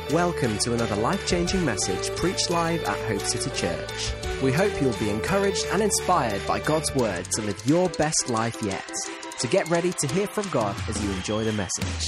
Welcome to another life-changing message preached live at Hope City Church. We hope you'll be encouraged and inspired by God's word to live your best life yet. So get ready to hear from God as you enjoy the message.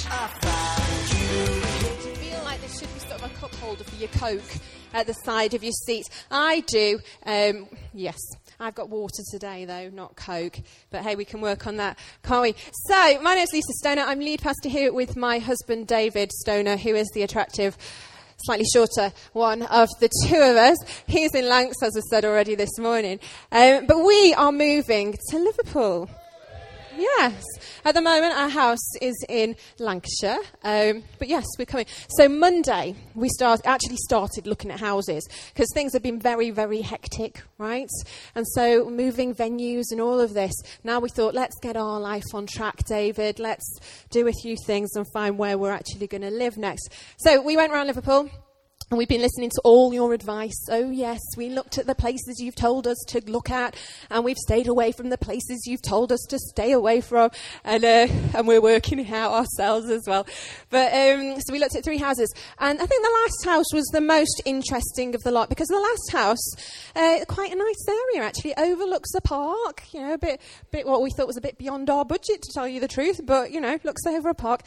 Do you feel like there should be sort of a cup holder for your Coke at the side of your seat? I do. Yes. I've got water today, though, not Coke. But, hey, we can work on that, can't we? So, my name's Lisa Stoner. I'm lead pastor here with my husband, David Stoner, who is the attractive, slightly shorter one of the two of us. He's in Lancs, as I said already this morning. But we are moving to Liverpool. Yes. At the moment, our house is in Lancashire. But yes, we're coming. So Monday, we actually started looking at houses because things have been very, very hectic, right? And so moving venues and all of this. Now we thought, let's get our life on track, David. Let's do a few things and find where we're actually going to live next. So we went around Liverpool. And we've been listening to all your advice. Oh, yes, we looked at the places you've told us to look at, and we've stayed away from the places you've told us to stay away from, and we're working it out ourselves as well. But so we looked at 3 houses, and I think the last house was the most interesting of the lot, because the last house, quite a nice area, actually, overlooks a park, a bit what we thought was a bit beyond our budget, to tell you the truth, but, looks over a park.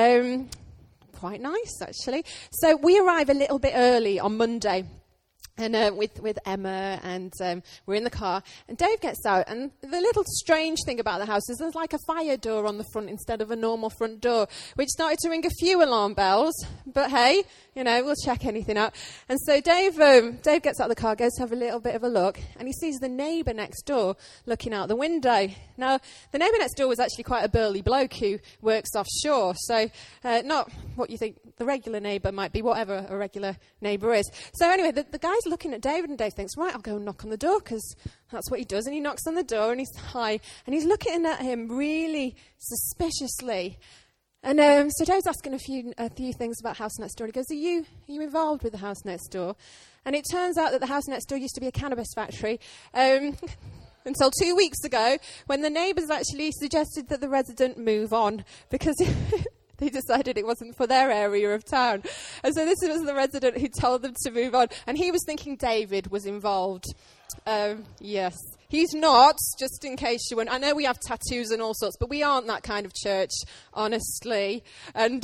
Quite nice, actually. So we arrive a little bit early on Monday, and with Emma, and we're in the car, and Dave gets out, and the little strange thing about the house is there's like a fire door on the front instead of a normal front door, which started to ring a few alarm bells, but hey, we'll check anything out. And so Dave gets out of the car, goes to have a little bit of a look, and he sees the neighbour next door looking out the window. Now, the neighbour next door was actually quite a burly bloke who works offshore, so not what you think the regular neighbour might be, whatever a regular neighbour is. So anyway, the guy's looking at David, and Dave thinks, right, I'll go and knock on the door, because that's what he does. And he knocks on the door, and he's hi, and he's looking at him really suspiciously. And so Dave's asking a few things about house next door. He goes, are you involved with the house next door? And it turns out that the house next door used to be a cannabis factory. Until 2 weeks ago, when the neighbours actually suggested that the resident move on, because they decided it wasn't for their area of town. And so this was the resident who told them to move on. And he was thinking David was involved. Yes. He's not, just in case you weren't. I know we have tattoos and all sorts, but we aren't that kind of church, honestly. And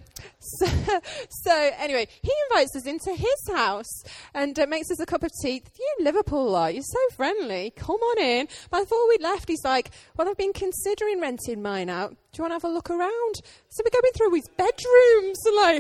so anyway, he invites us into his house and makes us a cup of tea. You Liverpool lot, you're so friendly. Come on in. But before we left, he's like, well, I've been considering renting mine out. Do you want to have a look around? So we're going through his bedrooms.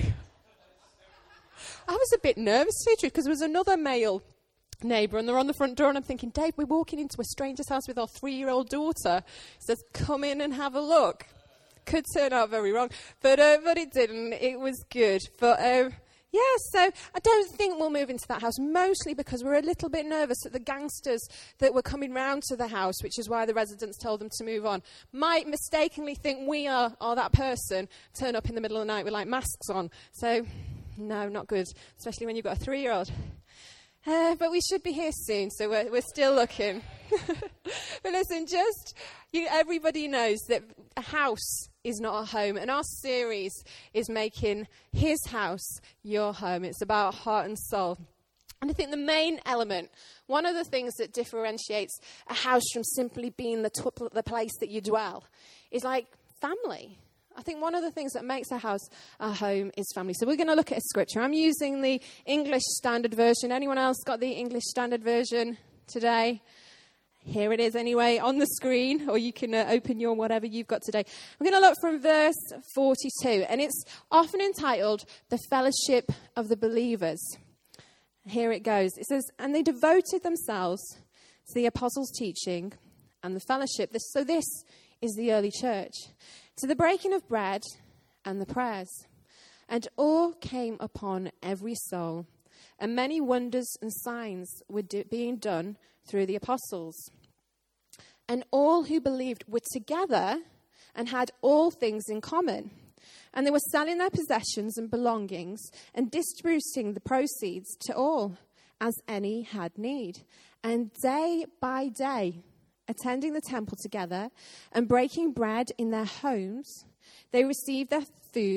I was a bit nervous, to tell you the truth, because there was another male neighbour, and they're on the front door, and I'm thinking, Dave, we're walking into a stranger's house with our 3-year-old daughter. He says, come in and have a look. Could turn out very wrong, but it didn't. It was good. But so I don't think we'll move into that house, mostly because we're a little bit nervous that the gangsters that were coming round to the house, which is why the residents told them to move on, might mistakenly think we are that person, turn up in the middle of the night with masks on. So no, not good, especially when you've got a 3-year-old. But we should be here soon, so we're still looking. But listen, everybody knows that a house is not a home, and our series is making his house your home. It's about heart and soul. And I think the main element, one of the things that differentiates a house from simply being the place that you dwell, is family. I think one of the things that makes a house a home is family. So we're going to look at a scripture. I'm using the English Standard Version. Anyone else got the English Standard Version today? Here it is anyway, on the screen, or you can open your whatever you've got today. We're going to look from verse 42, and it's often entitled, The Fellowship of the Believers. Here it goes. It says, and they devoted themselves to the apostles' teaching and the fellowship. This is the early church. To the breaking of bread and the prayers. And awe came upon every soul, and many wonders and signs were being done through the apostles. And all who believed were together and had all things in common. And they were selling their possessions and belongings and distributing the proceeds to all, as any had need. And day by day, attending the temple together and breaking bread in their homes, they received their food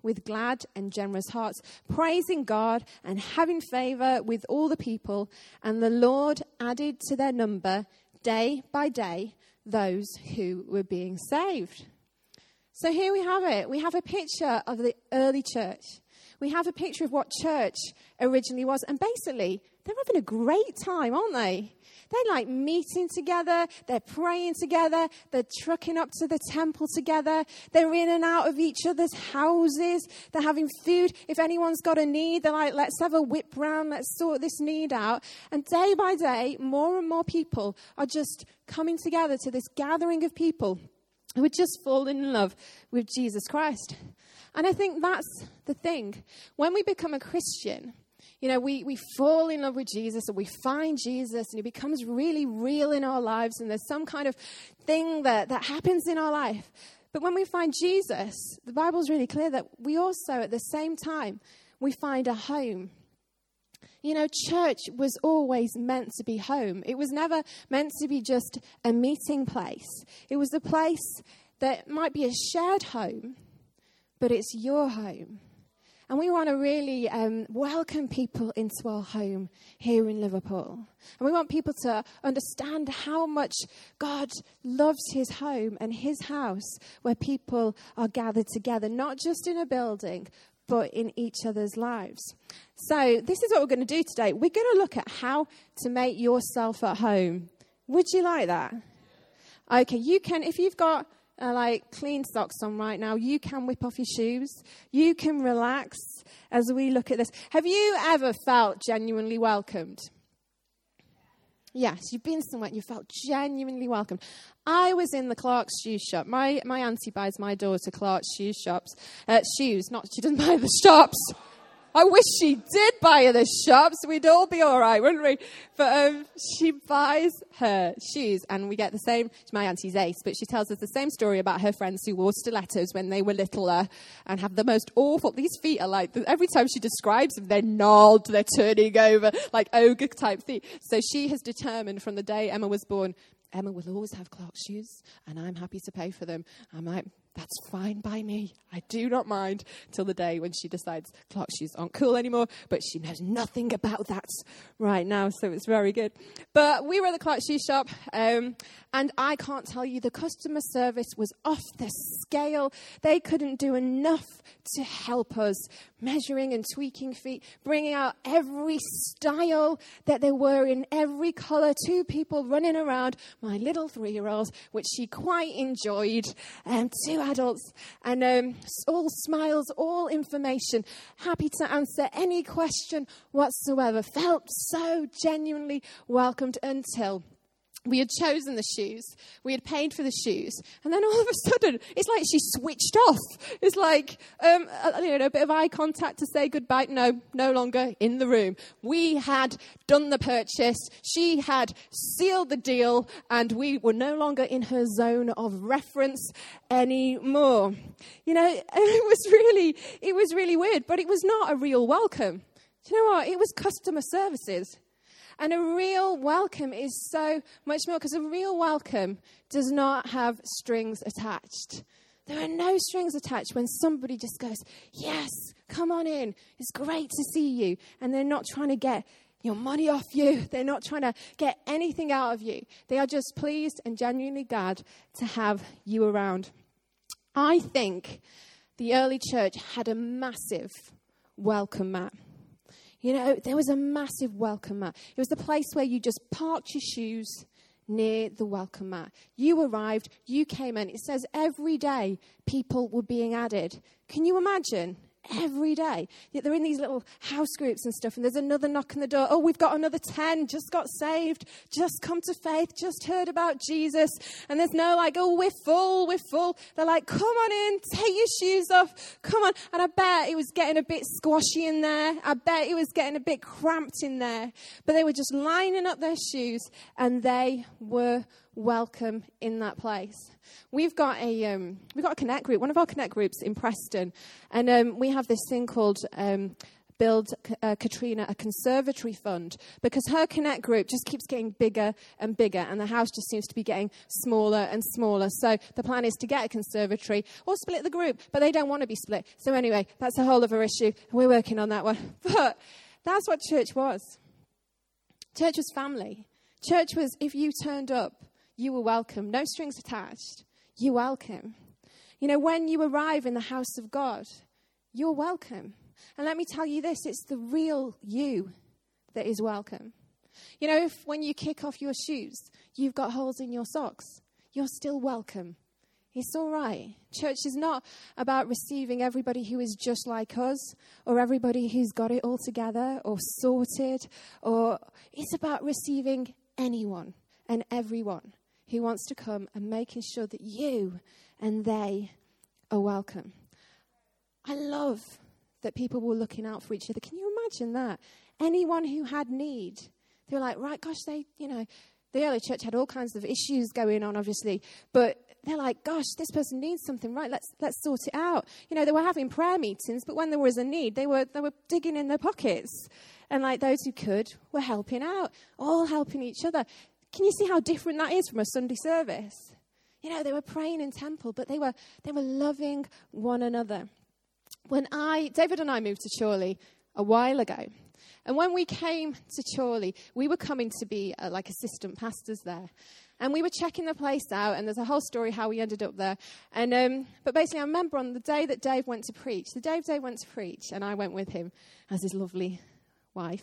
with glad and generous hearts, praising God and having favor with all the people. And the Lord added to their number day by day those who were being saved. So here we have it. We have a picture of the early church. We have a picture of what church originally was. And basically, they're having a great time, aren't they? They're like meeting together. They're praying together. They're trucking up to the temple together. They're in and out of each other's houses. They're having food. If anyone's got a need, they're like, let's have a whip round. Let's sort this need out. And day by day, more and more people are just coming together to this gathering of people who would just fall in love with Jesus Christ. And I think that's the thing. When we become a Christian, you know, we fall in love with Jesus, and we find Jesus, and he becomes really real in our lives, and there's some kind of thing that happens in our life. But when we find Jesus, the Bible's really clear that we also, at the same time, we find a home. You know, church was always meant to be home. It was never meant to be just a meeting place. It was a place that might be a shared home, but it's your home. And we want to really welcome people into our home here in Liverpool. And we want people to understand how much God loves his home and his house, where people are gathered together, not just in a building, but in each other's lives. So this is what we're going to do today. We're going to look at how to make yourself at home. Would you like that? Okay, you can, if you've got like clean socks on right now, you can whip off your shoes. You can relax as we look at this. Have you ever felt genuinely welcomed? Yes, you've been somewhere and you felt genuinely welcomed. I was in the Clark's shoe shop. My auntie buys my daughter Clark's shoe shops. Shoes, not she doesn't buy the shops. I wish she did buy her the shops. We'd all be all right, wouldn't we? But she buys her shoes, and we get the same. My auntie's ace, but she tells us the same story about her friends who wore stilettos when they were littler and have the most awful. These feet are like, every time she describes them, they're gnarled, they're turning over, like ogre type feet. So she has determined from the day Emma was born, Emma will always have Clark's shoes, and I'm happy to pay for them. I'm like, that's fine by me. I do not mind, till the day when she decides Clark's shoes aren't cool anymore, but she knows nothing about that right now, so it's very good. But we were at the Clark's shoe shop, and I can't tell you, the customer service was off the scale. They couldn't do enough to help us, measuring and tweaking feet, bringing out every style that there were in every colour. 2 people running around, my little 3-year-old, which she quite enjoyed, 2 adults, and all smiles, all information, happy to answer any question whatsoever. Felt so genuinely welcomed until we had chosen the shoes, we had paid for the shoes, and then all of a sudden, it's like she switched off. It's like, a bit of eye contact to say goodbye. No longer in the room. We had done the purchase, she had sealed the deal, and we were no longer in her zone of reference anymore. You know, it was really weird, but it was not a real welcome. Do you know what? It was customer services. And a real welcome is so much more, because a real welcome does not have strings attached. There are no strings attached when somebody just goes, yes, come on in. It's great to see you. And they're not trying to get your money off you. They're not trying to get anything out of you. They are just pleased and genuinely glad to have you around. I think the early church had a massive welcome mat. You know, there was a massive welcome mat. It was the place where you just parked your shoes near the welcome mat. You arrived, you came in. It says every day people were being added. Can you imagine? Every day. They're in these little house groups and stuff, and there's another knock on the door. Oh, we've got another 10, just got saved, just come to faith, just heard about Jesus. And there's no like, oh, we're full. They're like, come on in, take your shoes off, come on. And I bet it was getting a bit squashy in there. I bet it was getting a bit cramped in there. But they were just lining up their shoes, and they were welcome in that place. We've got a connect group, one of our connect groups in Preston, and we have this thing called build Katrina a conservatory fund, because her Connect group just keeps getting bigger and bigger, and the house just seems to be getting smaller and smaller. So the plan is to get a conservatory or split the group, but they don't want to be split. So anyway, that's a whole other issue. We're working on that one. But that's what church was. Church was family. Church was, if you turned up, you were welcome. No strings attached. You're welcome. You know, when you arrive in the house of God, you're welcome. And let me tell you this, it's the real you that is welcome. You know, if when you kick off your shoes, you've got holes in your socks, you're still welcome. It's all right. Church is not about receiving everybody who is just like us, or everybody who's got it all together or sorted, or it's about receiving anyone and everyone who wants to come and making sure that you and they are welcome. I love that people were looking out for each other. Can you imagine that? Anyone who had need, they were like, right, gosh, the early church had all kinds of issues going on, obviously, but they're like, gosh, this person needs something, right? Let's sort it out. You know, they were having prayer meetings, but when there was a need, they were digging in their pockets, and like those who could were helping out, all helping each other. Can you see how different that is from a Sunday service? You know, they were praying in temple, but they were loving one another. When David and I moved to Chorley a while ago, and when we came to Chorley, we were coming to be like assistant pastors there. And we were checking the place out, and there's a whole story how we ended up there. And but basically, I remember on the day that Dave went to preach, and I went with him as his lovely wife.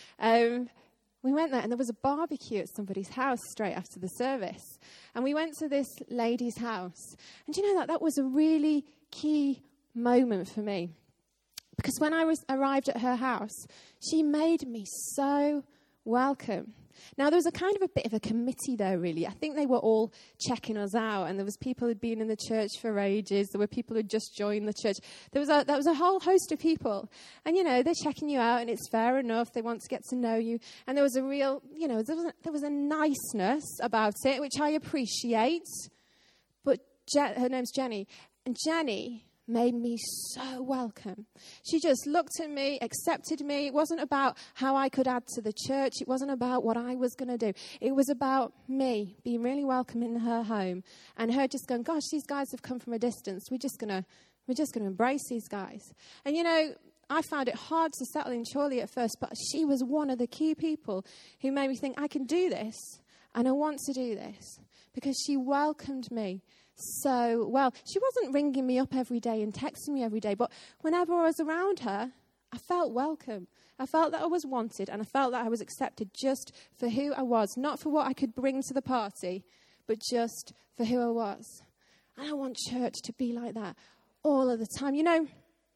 We went there, and there was a barbecue at somebody's house straight after the service. And we went to this lady's house. And you know that was a really key moment for me. Because when I arrived at her house, she made me so welcome. Now, there was a kind of a bit of a committee there, really. I think they were all checking us out, and there was people who'd been in the church for ages. There were people who'd just joined the church. There was a whole host of people. And, you know, they're checking you out, and it's fair enough. They want to get to know you. And there was a real, you know, there was a niceness about it, which I appreciate. But her name's Jenny. And Jenny made me so welcome. She just looked at me, accepted me. It wasn't about how I could add to the church. It wasn't about what I was going to do. It was about me being really welcome in her home, and her just going, gosh, these guys have come from a distance. We're just going to embrace these guys. And you know, I found it hard to settle in Chorley at first, but she was one of the key people who made me think, I can do this, and I want to do this, because she welcomed me so well. She wasn't ringing me up every day and texting me every day, but whenever I was around her, I felt welcome. I felt that I was wanted, and I felt that I was accepted just for who I was, not for what I could bring to the party, but just for who I was. And I want church to be like that all of the time. You know,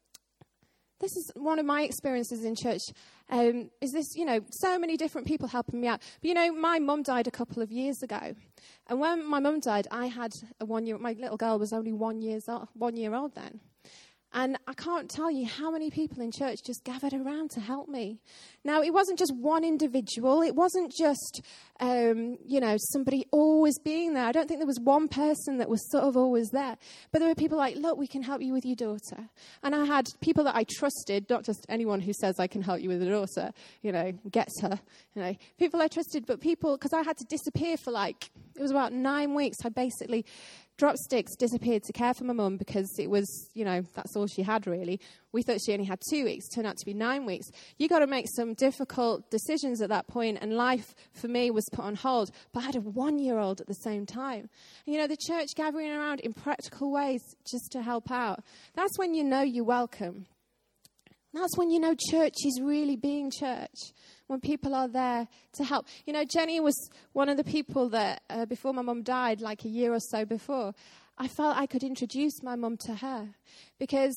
this is one of my experiences in church, is this, you know, so many different people helping me out. But, you know, my mum died a couple of years ago. And when my mum died, I had my little girl was only 1 year old then. And I can't tell you how many people in church just gathered around to help me. Now, it wasn't just one individual. It wasn't just, somebody always being there. I don't think there was one person that was sort of always there. But there were people like, look, we can help you with your daughter. And I had people that I trusted, not just anyone who says I can help you with a daughter, you know, gets her. You know, people I trusted, but people, because I had to disappear for it was about 9 weeks. I basically dropped sticks, disappeared to care for my mum because it was, you know, that's all she had really. We thought she only had 2 weeks, turned out to be 9 weeks. You got to make some difficult decisions at that point, and life for me was put on hold. But I had a 1-year-old at the same time. And, you know, the church gathering around in practical ways just to help out. That's when you know you're welcome. That's when you know church is really being church, when people are there to help. You know, Jenny was one of the people that, before my mum died, like a year or so before, I felt I could introduce my mum to her. Because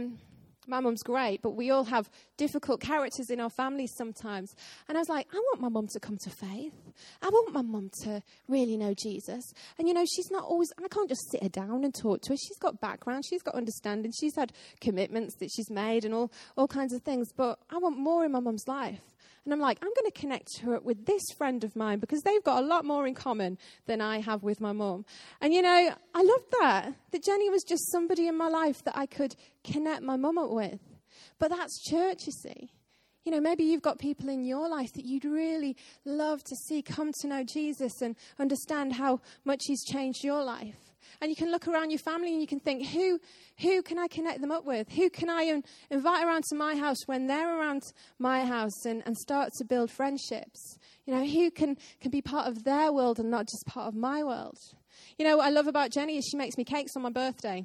my mum's great, but we all have difficult characters in our families sometimes. And I was like, I want my mum to come to faith. I want my mum to really know Jesus. And, you know, she's not always, I can't just sit her down and talk to her. She's got background, she's got understanding, she's had commitments that she's made and all kinds of things. But I want more in my mum's life. And I'm like, I'm going to connect her with this friend of mine because they've got a lot more in common than I have with my mum. And, you know, I loved that Jenny was just somebody in my life that I could connect my mum up with. But that's church, you see. You know, maybe you've got people in your life that you'd really love to see come to know Jesus and understand how much he's changed your life. And you can look around your family and you can think, who can I connect them up with? Who can I invite around to my house when they're around my house and start to build friendships? You know, who can be part of their world and not just part of my world? You know, what I love about Jenny is she makes me cakes on my birthday.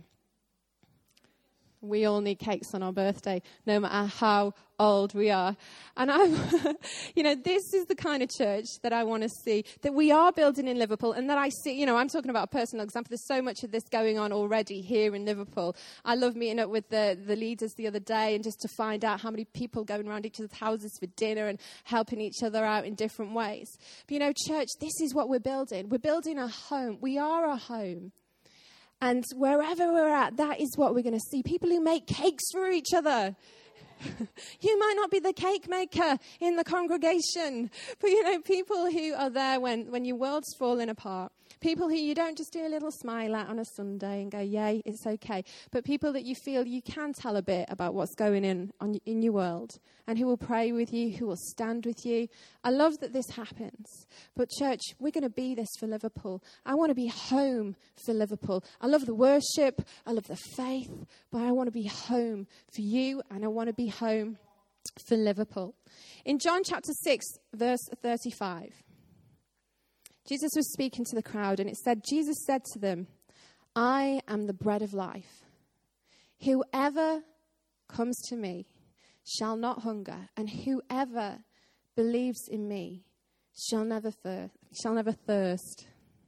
We all need cakes on our birthday, no matter how old we are. And you know, this is the kind of church that I want to see, that we are building in Liverpool, and that I see, you know, I'm talking about a personal example. There's so much of this going on already here in Liverpool. I love meeting up with the leaders the other day and just to find out how many people going around each other's houses for dinner and helping each other out in different ways. But, you know, church, this is what we're building. We're building a home. We are a home. And wherever we're at, that is what we're going to see. People who make cakes for each other. You might not be the cake maker in the congregation, but, you know, people who are there when your world's falling apart. People who you don't just do a little smile at on a Sunday and go, yay, it's okay. But people that you feel you can tell a bit about what's going in your world, and who will pray with you, who will stand with you. I love that this happens. But church, we're going to be this for Liverpool. I want to be home for Liverpool. I love the worship. I love the faith. But I want to be home for you, and I want to be home for Liverpool. In John chapter 6, verse 35, Jesus was speaking to the crowd, and it said, Jesus said to them, I am the bread of life. Whoever comes to me shall not hunger, and whoever believes in me shall never thirst.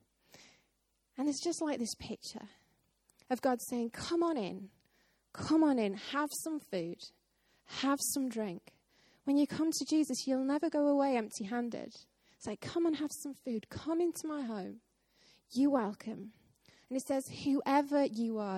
And it's just like this picture of God saying, come on in, have some food, have some drink. When you come to Jesus, you'll never go away empty-handed. Say, come and have some food. Come into my home. You're welcome. And it says, whoever you are,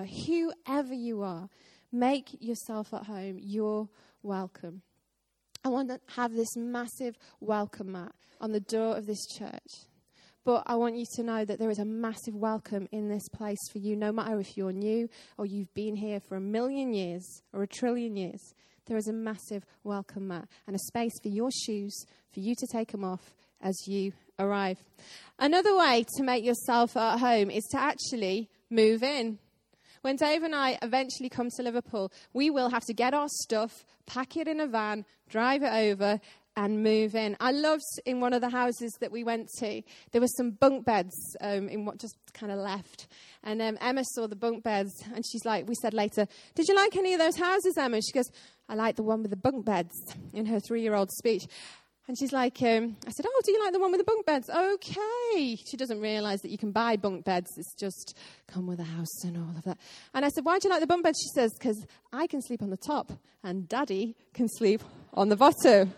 make yourself at home. You're welcome. I want to have this massive welcome mat on the door of this church. But I want you to know that there is a massive welcome in this place for you, no matter if you're new or you've been here for 1,000,000 years or 1,000,000,000,000 years. There is a massive welcome mat and a space for your shoes, for you to take them off as you arrive. Another way to make yourself at home is to actually move in. When Dave and I eventually come to Liverpool, we will have to get our stuff, pack it in a van, drive it over, and move in. I loved in one of the houses that we went to, there were some bunk beds in what just kind of left. And Emma saw the bunk beds, and she's like, we said later, did you like any of those houses, Emma? She goes, I like the one with the bunk beds, in her 3-year-old speech. And she's like, I said, oh, do you like the one with the bunk beds? Okay. She doesn't realise that you can buy bunk beds. It's just come with a house and all of that. And I said, why do you like the bunk beds? She says, because I can sleep on the top and Daddy can sleep on the bottom.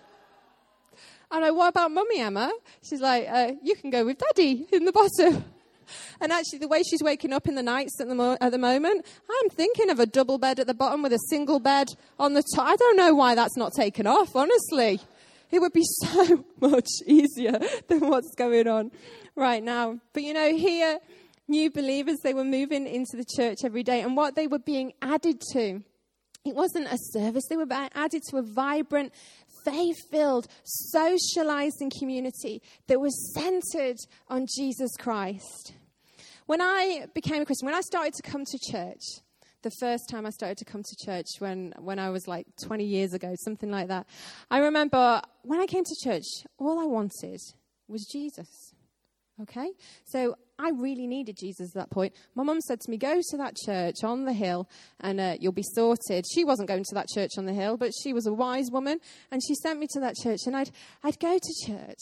I'm like, what about Mummy, Emma? She's like, you can go with Daddy in the bottom. And actually, the way she's waking up in the nights at the moment, I'm thinking of a double bed at the bottom with a single bed on the top. I don't know why that's not taken off, honestly. It would be so much easier than what's going on right now. But, you know, here, new believers, they were moving into the church every day. And what they were being added to, it wasn't a service. They were being added to a vibrant, faith-filled, socializing community that was centered on Jesus Christ. When I became a Christian, when I started to come to church, the first time I started to come to church when I was like 20 years ago, something like that. I remember when I came to church, all I wanted was Jesus. Okay? So I really needed Jesus at that point. My mum said to me, go to that church on the hill and you'll be sorted. She wasn't going to that church on the hill, but she was a wise woman. And she sent me to that church. And I'd go to church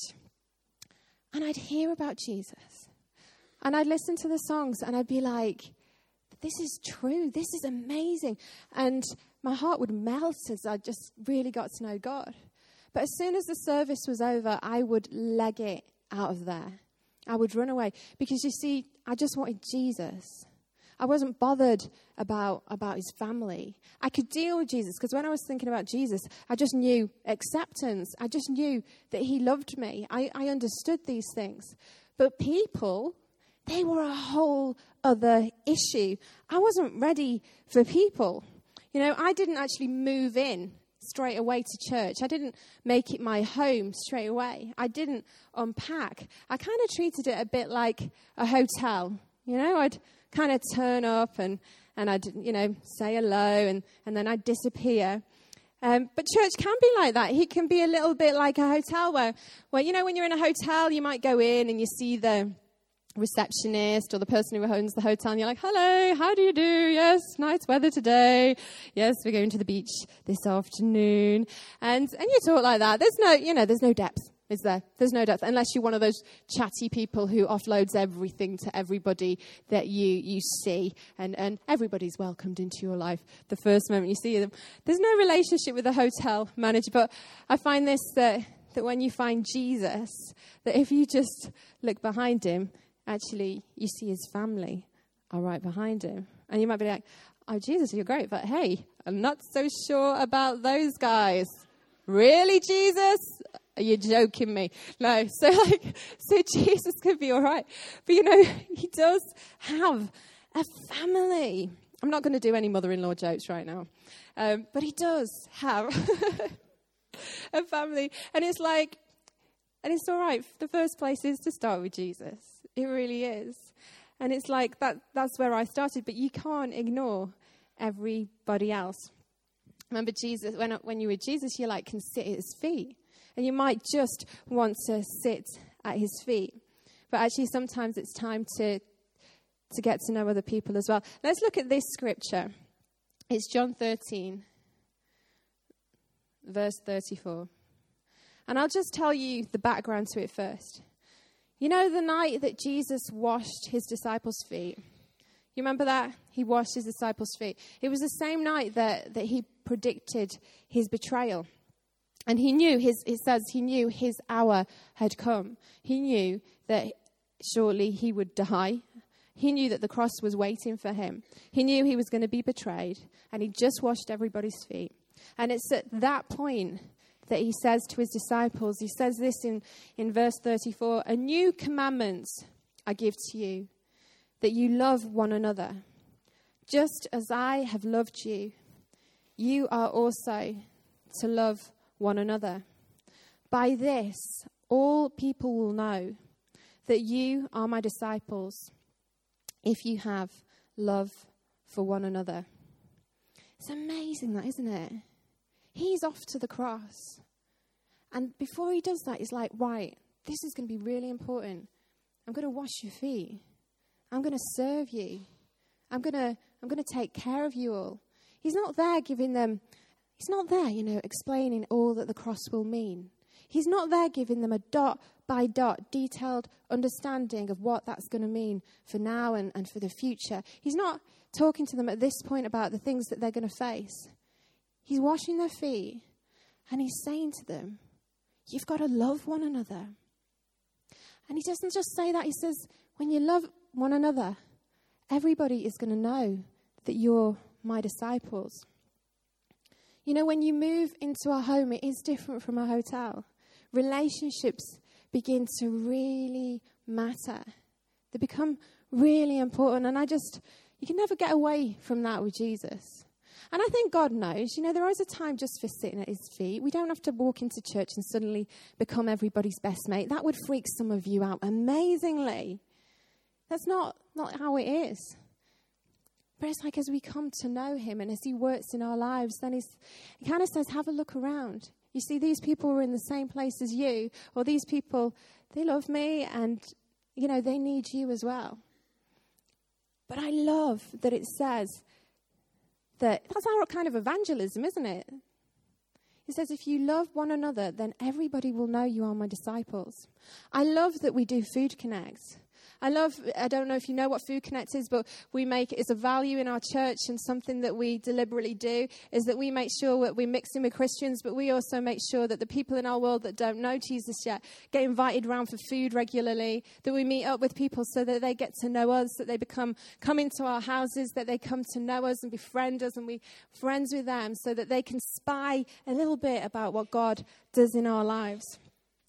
and I'd hear about Jesus. And I'd listen to the songs and I'd be like, this is true. This is amazing. And my heart would melt as I just really got to know God. But as soon as the service was over, I would leg it out of there. I would run away. Because you see, I just wanted Jesus. I wasn't bothered about his family. I could deal with Jesus because when I was thinking about Jesus, I just knew acceptance. I just knew that he loved me. I understood these things. But people, they were a whole other issue. I wasn't ready for people. You know, I didn't actually move in straight away to church. I didn't make it my home straight away. I didn't unpack. I kind of treated it a bit like a hotel. You know, I'd kind of turn up and I'd, you know, say hello and then I'd disappear. But church can be like that. It can be a little bit like a hotel where, you know, when you're in a hotel, you might go in and you see the receptionist or the person who owns the hotel and you're like, hello, how do you do? Yes, nice weather today. Yes, we're going to the beach this afternoon. And you talk like that. There's no depth, is there? There's no depth unless you're one of those chatty people who offloads everything to everybody that you see and everybody's welcomed into your life the first moment you see them. There's no relationship with the hotel manager, but I find this that when you find Jesus, that if you just look behind him, actually, you see his family are right behind him. And you might be like, oh, Jesus, you're great, but hey, I'm not so sure about those guys. Really, Jesus? Are you joking me? No. So Jesus could be all right. But, you know, he does have a family. I'm not going to do any mother-in-law jokes right now. But he does have a family. And it's like, and it's all right. The first place is to start with Jesus. It really is. And it's like that's where I started. But you can't ignore everybody else. Remember Jesus, when you're with Jesus, you can sit at his feet. And you might just want to sit at his feet. But actually, sometimes it's time to get to know other people as well. Let's look at this scripture. It's John 13, verse 34. And I'll just tell you the background to it first. You know the night that Jesus washed his disciples' feet? You remember that? He washed his disciples' feet. It was the same night that he predicted his betrayal. And he knew, it says he knew his hour had come. He knew that shortly he would die. He knew that the cross was waiting for him. He knew he was going to be betrayed. And he just washed everybody's feet. And it's at that point that he says to his disciples, he says this in verse 34, a new commandment I give to you, that you love one another. Just as I have loved you, you are also to love one another. By this, all people will know that you are my disciples if you have love for one another. It's amazing that, isn't it? He's off to the cross. And before he does that, he's like, right, this is going to be really important. I'm going to wash your feet. I'm going to serve you. I'm going to take care of you all. He's not there explaining all that the cross will mean. He's not there giving them a dot by dot detailed understanding of what that's going to mean for now and for the future. He's not talking to them at this point about the things that they're going to face. He's washing their feet and he's saying to them, you've got to love one another. And he doesn't just say that. He says, when you love one another, everybody is going to know that you're my disciples. You know, when you move into a home, it is different from a hotel. Relationships begin to really matter. They become really important. And you can never get away from that with Jesus. And I think God knows, there is a time just for sitting at his feet. We don't have to walk into church and suddenly become everybody's best mate. That would freak some of you out amazingly. That's not how it is. But it's like as we come to know him and as he works in our lives, then he kind of says, have a look around. You see, these people are in the same place as you, or these people, they love me and, they need you as well. But I love that it says that's our kind of evangelism, isn't it? It says, if you love one another, then everybody will know you are my disciples. I love that we do Food Connect. I don't know if you know what Food Connect is, but we make it as a value in our church, and something that we deliberately do is that we make sure that we're mixing with Christians, but we also make sure that the people in our world that don't know Jesus yet get invited around for food regularly, that we meet up with people so that they get to know us, that they come into our houses, that they come to know us and befriend us, and we friends with them so that they can spy a little bit about what God does in our lives.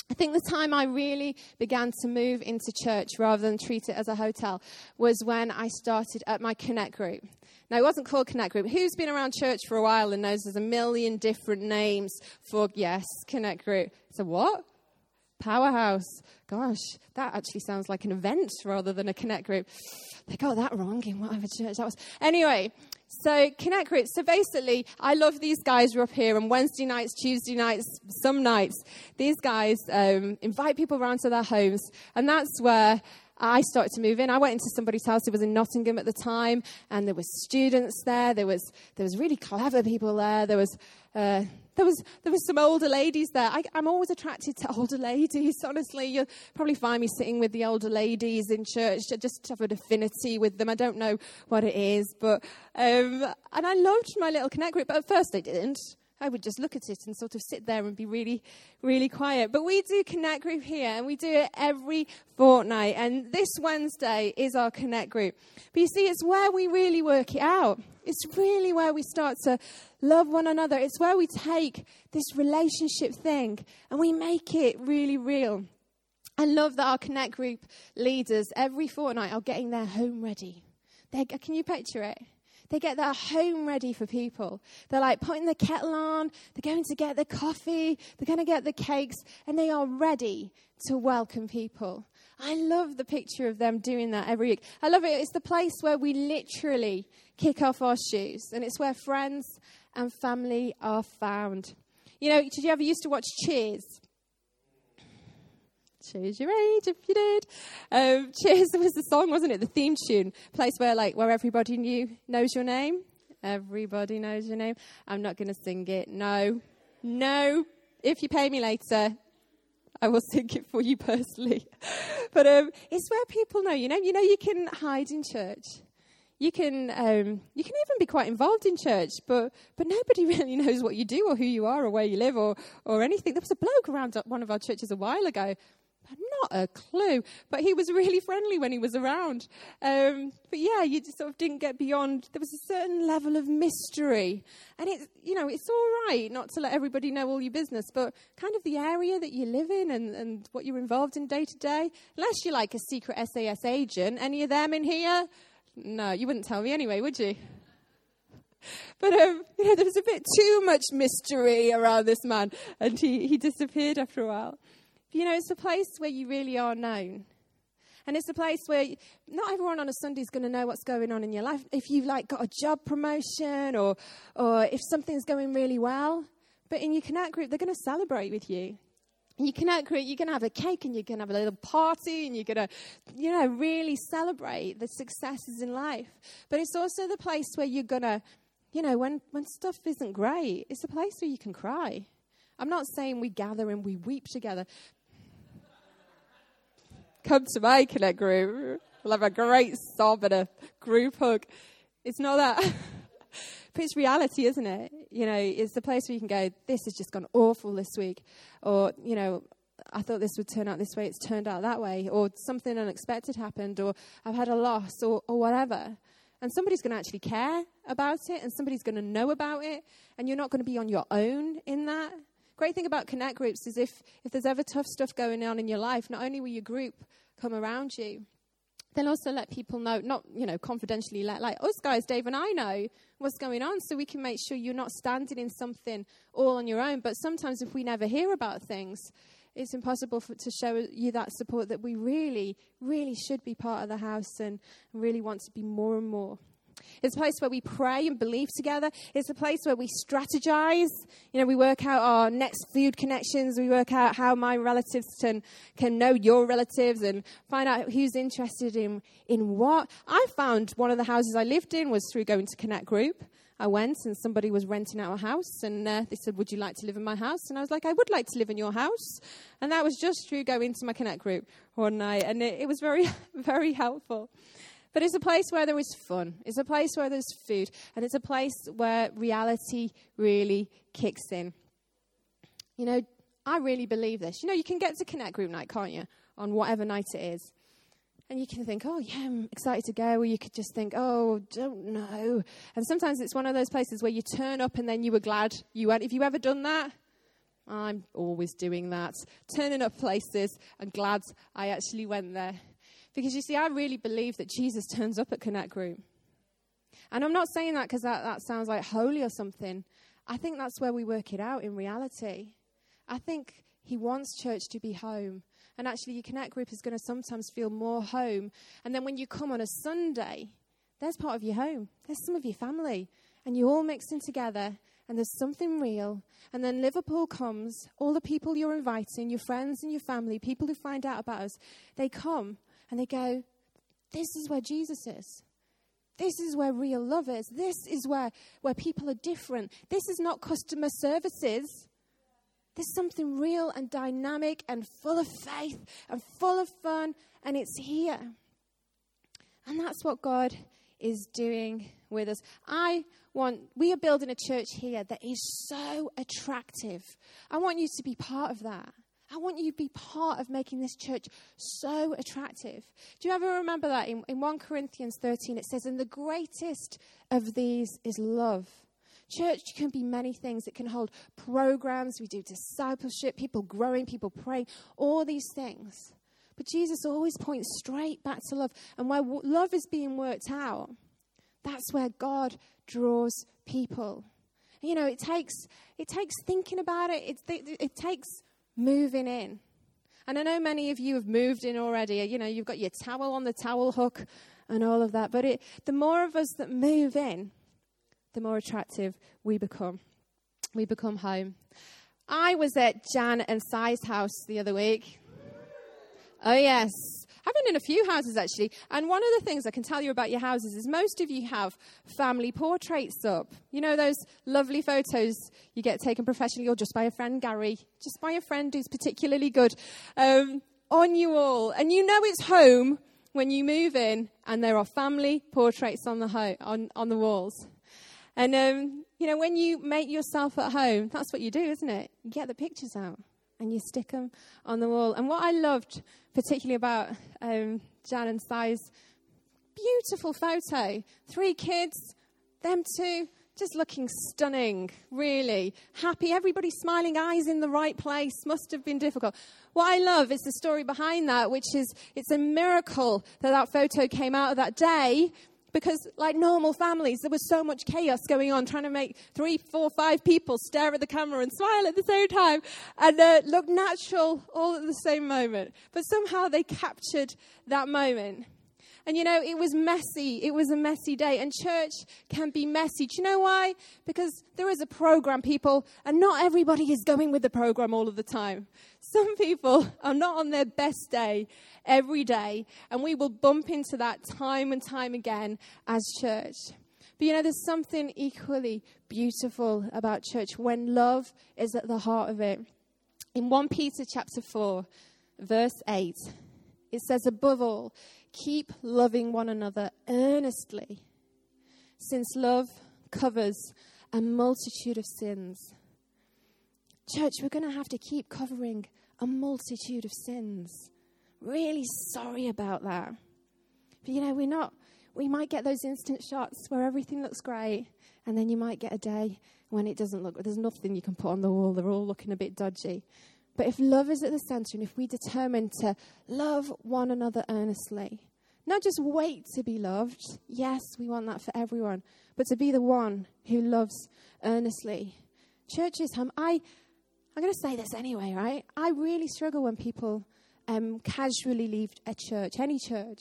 I think the time I really began to move into church rather than treat it as a hotel was when I started at my Connect group. Now, it wasn't called Connect group. Who's been around church for a while and knows there's a million different names for, yes, Connect group? So what? Powerhouse. Gosh, that actually sounds like an event rather than a Connect group. They got that wrong in whatever church that was. Anyway, so Connect group. So basically, I love these guys who are up here on Wednesday nights, Tuesday nights, some nights. These guys invite people around to their homes, and that's where I started to move in. I went into somebody's house who was in Nottingham at the time, and there was students there. There was really clever people there. There was some older ladies there. I'm always attracted to older ladies, honestly. You'll probably find me sitting with the older ladies in church. I just have an affinity with them. I don't know what it is. But and I loved my little Connect group, but at first I didn't. I would just look at it and sort of sit there and be really, really quiet. But we do Connect group here, and we do it every fortnight. And this Wednesday is our Connect group. But you see, it's where we really work it out. It's really where we start to love one another. It's where we take this relationship thing and we make it really real. I love that our Connect group leaders every fortnight are getting their home ready. Can you picture it? They get their home ready for people. They're like putting the kettle on. They're going to get the coffee. They're going to get the cakes. And they are ready to welcome people. I love the picture of them doing that every week. I love it. It's the place where we literally kick off our shoes. And it's where friends and family are found. You know, did you ever used to watch Cheers? Choose your age if you did. Cheers was the song, wasn't it? The theme tune. Place where everybody knows your name. Everybody knows your name. I'm not going to sing it. No. If you pay me later, I will sing it for you personally. But it's where people know. You know, you can hide in church. You can even be quite involved in church, but nobody really knows what you do or who you are or where you live or anything. There was a bloke around at one of our churches a while ago. Not a clue, but he was really friendly when he was around. But yeah, you just sort of didn't get beyond. There was a certain level of mystery, and it's all right not to let everybody know all your business, but kind of the area that you live in and what you're involved in day to day. Unless you're like a secret SAS agent, any of them in here? No, you wouldn't tell me anyway, would you? But there was a bit too much mystery around this man, and he disappeared after a while. It's a place where you really are known. And it's a place where not everyone on a Sunday is going to know what's going on in your life. If you've got a job promotion or if something's going really well. But in your Connect group, they're going to celebrate with you. In your Connect group, you're going to have a cake and you're going to have a little party and you're going to, really celebrate the successes in life. But it's also the place where you're going to, when stuff isn't great, it's a place where you can cry. I'm not saying we gather and we weep together. Come to my Connect group. We'll have a great sob and a group hug. It's not that. But it's reality, isn't it? It's the place where you can go, this has just gone awful this week. Or, I thought this would turn out this way. It's turned out that way. Or something unexpected happened. Or I've had a loss or whatever. And somebody's going to actually care about it. And somebody's going to know about it. And you're not going to be on your own in that. Great thing about Connect groups is if there's ever tough stuff going on in your life, not only will your group come around you, they'll also let people know, not, confidentially let us guys, Dave and I know what's going on, so we can make sure you're not standing in something all on your own. But sometimes if we never hear about things, it's impossible to show you that support that we really, really should be part of the house and really want to be more and more. It's a place where we pray and believe together. It's a place where we strategize. We work out our next food connections. We work out how my relatives can know your relatives and find out who's interested in what. I found one of the houses I lived in was through going to Connect Group. I went and somebody was renting out a house and they said, would you like to live in my house? And I was like, I would like to live in your house. And that was just through going to my Connect Group one night. And it was very, very helpful. But it's a place where there is fun. It's a place where there's food. And it's a place where reality really kicks in. I really believe this. You can get to Connect Group night, can't you? On whatever night it is. And you can think, oh, yeah, I'm excited to go. Or you could just think, oh, don't know. And sometimes it's one of those places where you turn up and then you were glad you went. Have you ever done that? I'm always doing that. Turning up places. I'm glad I actually went there. Because you see, I really believe that Jesus turns up at Connect Group. And I'm not saying that because that sounds like holy or something. I think that's where we work it out in reality. I think he wants church to be home. And actually, your Connect Group is going to sometimes feel more home. And then when you come on a Sunday, there's part of your home. There's some of your family. And you all mixing together. And there's something real. And then Liverpool comes. All the people you're inviting, your friends and your family, people who find out about us, they come and they go, this is where Jesus is. This is where real love is. This is where people are different. This is not customer services. There's something real and dynamic and full of faith and full of fun, and it's here. And that's what God is doing with us. We are building a church here that is so attractive. I want you to be part of that. I want you to be part of making this church so attractive. Do you ever remember that? In 1 Corinthians 13, it says, and the greatest of these is love. Church can be many things. It can hold programs. We do discipleship, people growing, people praying, all these things. But Jesus always points straight back to love. And where love is being worked out, that's where God draws people. You know, it takes thinking about it. It takes moving in. And I know many of you have moved in already. You know, you've got your towel on the towel hook and all of that. But the more of us that move in, the more attractive we become. We become home. I was at Jan and Sai's house the other week. Oh, yes. I've been in a few houses, actually. And one of the things I can tell you about your houses is most of you have family portraits up. You know those lovely photos you get taken professionally or just by a friend, Gary, just by a friend who's particularly good, on you all. And you know it's home when you move in and there are family portraits on the walls. And, you know, when you make yourself at home, that's what you do, isn't it? You get the pictures out and you stick them on the wall. And what I loved particularly about Jan and Sai's beautiful photo, 3 kids, them 2, just looking stunning, really happy. Everybody smiling, eyes in the right place. Must have been difficult. What I love is the story behind that, which is it's a miracle that photo came out of that day. Because like normal families, there was so much chaos going on, trying to make 3, 4, 5 people stare at the camera and smile at the same time and look natural all at the same moment. But somehow they captured that moment. And, you know, it was messy. It was a messy day. And church can be messy. Do you know why? Because there is a program, people, and not everybody is going with the program all of the time. Some people are not on their best day every day. And we will bump into that time and time again as church. But, you know, there's something equally beautiful about church when love is at the heart of it. In 1 Peter chapter 4, verse 8, it says, above all, keep loving one another earnestly, since love covers a multitude of sins. Church, we're going to have to keep covering a multitude of sins. Really sorry about that. But, you know, we might get those instant shots where everything looks great, and then you might get a day when it doesn't look, there's nothing you can put on the wall. They're all looking a bit dodgy. But if love is at the center, and if we determine to love one another earnestly, not just wait to be loved, yes, we want that for everyone, but to be the one who loves earnestly. Church is home. I'm going to say this anyway, right? I really struggle when people casually leave a church, any church.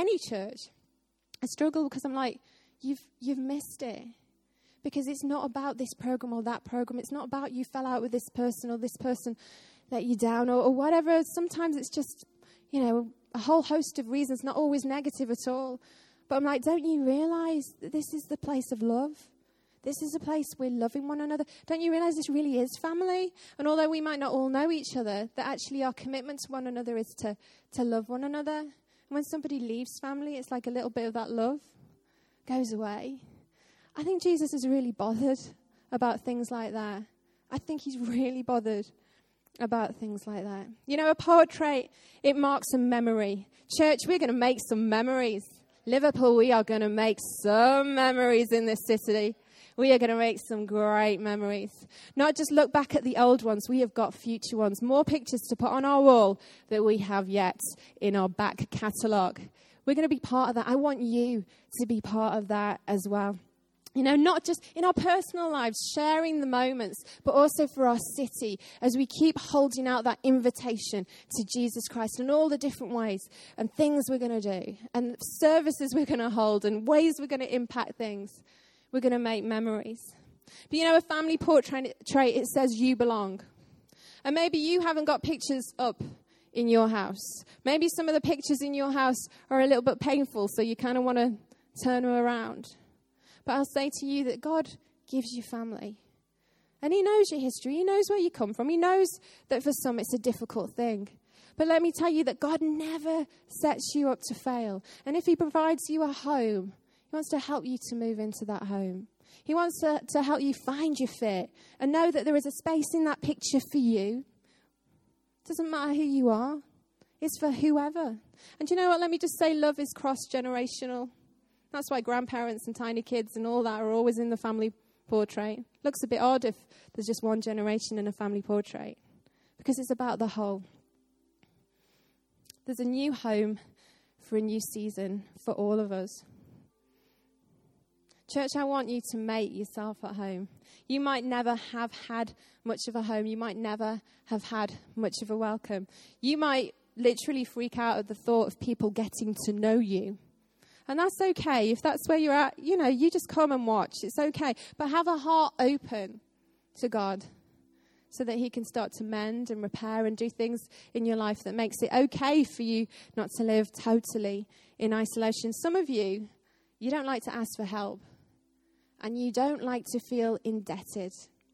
I struggle because I'm like, you've missed it. Because it's not about this program or that program. It's not about you fell out with this person or this person let you down or whatever. Sometimes it's just, you know, a whole host of reasons, not always negative at all. But I'm like, don't you realize that this is the place of love? This is a place we're loving one another. Don't you realize this really is family? And although we might not all know each other, that actually our commitment to one another is to love one another. And when somebody leaves family, it's like a little bit of that love goes away. I think Jesus is really bothered about things like that. I think he's really bothered about things like that. You know, a portrait, it marks a memory. Church, we're going to make some memories. Liverpool, we are going to make some memories in this city. We are going to make some great memories. Not just look back at the old ones. We have got future ones. More pictures to put on our wall that we have yet in our back catalogue. We're going to be part of that. I want you to be part of that as well. You know, not just in our personal lives, sharing the moments, but also for our city as we keep holding out that invitation to Jesus Christ in all the different ways and things we're going to do and services we're going to hold and ways we're going to impact things. We're going to make memories. But you know, a family portrait, it says you belong. And maybe you haven't got pictures up in your house. Maybe some of the pictures in your house are a little bit painful, so you kind of want to turn them around. But I'll say to you that God gives you family. And he knows your history. He knows where you come from. He knows that for some it's a difficult thing. But let me tell you that God never sets you up to fail. And if he provides you a home, he wants to help you to move into that home. He wants to help you find your fit and know that there is a space in that picture for you. It doesn't matter who you are. It's for whoever. And you know what? Let me just say love is cross-generational. That's why grandparents and tiny kids and all that are always in the family portrait. Looks a bit odd if there's just one generation in a family portrait, because it's about the whole. There's a new home for a new season for all of us. Church, I want you to make yourself at home. You might never have had much of a home. You might never have had much of a welcome. You might literally freak out at the thought of people getting to know you. And that's okay. If that's where you're at, you know, you just come and watch. It's okay. But have a heart open to God so that he can start to mend and repair and do things in your life that makes it okay for you not to live totally in isolation. Some of you, you don't like to ask for help. And you don't like to feel indebted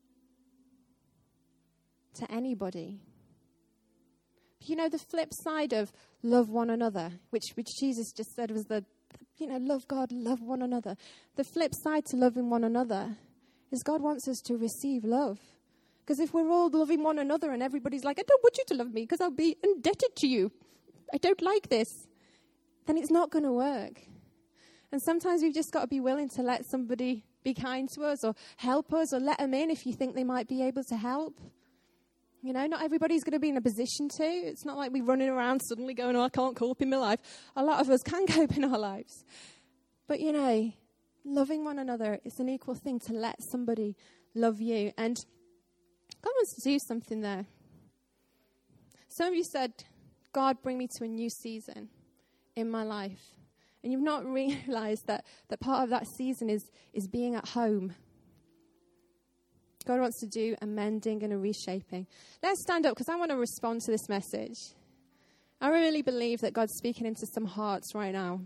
to anybody. But you know, the flip side of love one another, which Jesus just said was love God, love one another. The flip side to loving one another is God wants us to receive love. Because if we're all loving one another and everybody's like, I don't want you to love me because I'll be indebted to you. I don't like this. Then it's not going to work. And sometimes we've just got to be willing to let somebody be kind to us or help us or let them in if you think they might be able to help. You know, not everybody's going to be in a position to. It's not like we're running around suddenly going, I can't cope in my life. A lot of us can cope in our lives. But, you know, loving one another is an equal thing to let somebody love you. And God wants to do something there. Some of you said, God, bring me to a new season in my life. And you've not realized that part of that season is being at home. God wants to do a mending and a reshaping. Let's stand up because I want to respond to this message. I really believe that God's speaking into some hearts right now.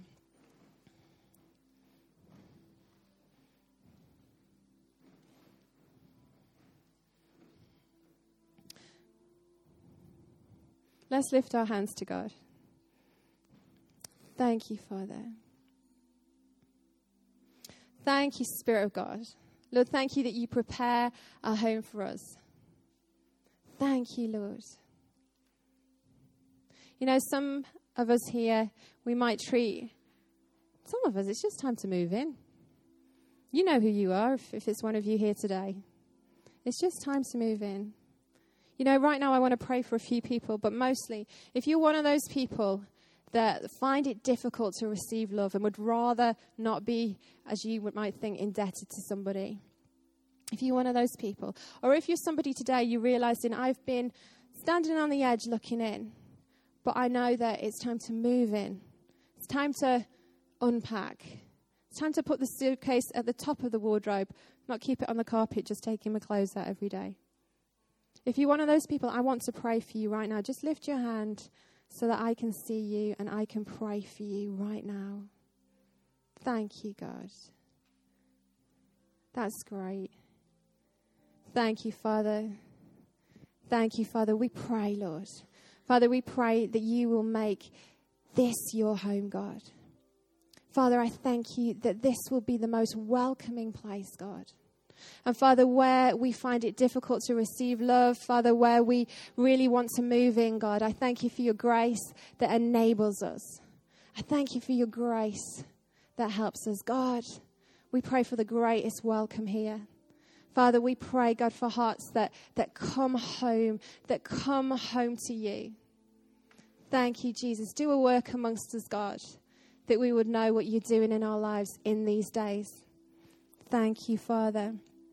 Let's lift our hands to God. Thank you, Father. Thank you, Spirit of God. Lord, thank you that you prepare our home for us. Thank you, Lord. You know, some of us here, we might treat, some of us, it's just time to move in. You know who you are if it's one of you here today. It's just time to move in. You know, right now I want to pray for a few people, but mostly, if you're one of those people that find it difficult to receive love and would rather not be, as you might think, indebted to somebody. If you're one of those people. Or if you're somebody today, you're realizing I've been standing on the edge looking in, but I know that it's time to move in. It's time to unpack. It's time to put the suitcase at the top of the wardrobe, not keep it on the carpet, just taking my clothes out every day. If you're one of those people, I want to pray for you right now. Just lift your hand so that I can see you and I can pray for you right now. Thank you, God. That's great. Thank you, Father. Thank you, Father. We pray, Lord. Father, we pray that you will make this your home, God. Father, I thank you that this will be the most welcoming place, God. And Father, where we find it difficult to receive love, Father, where we really want to move in, God, I thank you for your grace that enables us. I thank you for your grace that helps us. God, We pray for the greatest welcome here. Father, we pray, God, for hearts that come home to you. Thank you, Jesus. Do a work amongst us, God, that we would know what you're doing in our lives in these days. Thank you, Father.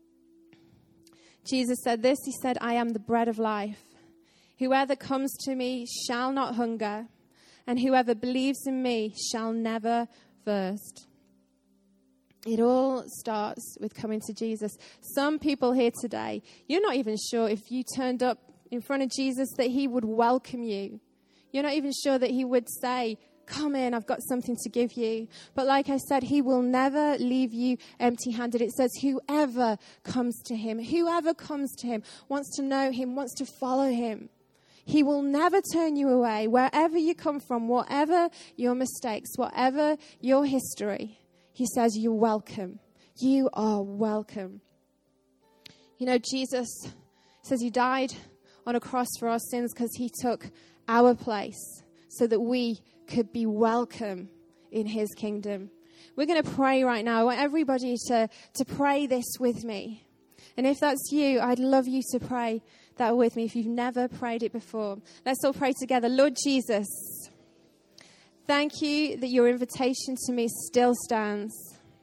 Jesus said this. He said, I am the bread of life. Whoever comes to me shall not hunger, and whoever believes in me shall never thirst. It all starts with coming to Jesus. Some people here today, you're not even sure if you turned up in front of Jesus that he would welcome you. You're not even sure that he would say, come in, I've got something to give you. But like I said, he will never leave you empty-handed. It says whoever comes to him wants to know him, wants to follow him. He will never turn you away. Wherever you come from, whatever your mistakes, whatever your history, he says you're welcome. You are welcome. You know, Jesus says he died on a cross for our sins because he took our place so that we could be welcome in his kingdom. We're going to pray right now. I want everybody to pray this with me. And if that's you, I'd love you to pray that with me if you've never prayed it before. Let's all pray together. Lord Jesus, thank you that your invitation to me still stands.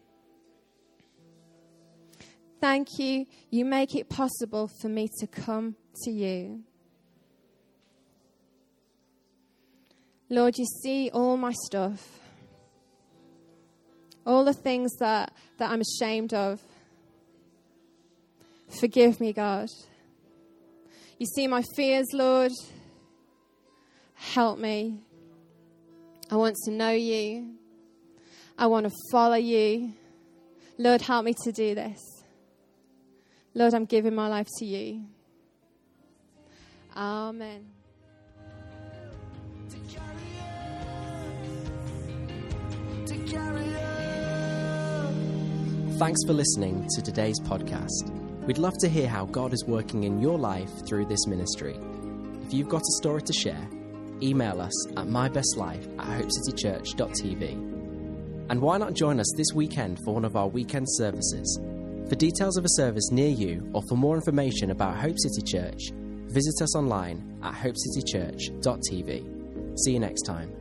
Thank you, you make it possible for me to come to you. Lord, you see all my stuff, all the things that I'm ashamed of. Forgive me, God. You see my fears, Lord. Help me. I want to know you. I want to follow you. Lord, help me to do this. Lord, I'm giving my life to you. Amen. Thanks for listening to today's podcast. We'd love to hear how God is working in your life through this ministry. If you've got a story to share, email us at mybestlife@hopecitychurch.tv. And why not join us this weekend for one of our weekend services? For details of a service near you or for more information about Hope City Church, visit us online at hopecitychurch.tv. See you next time.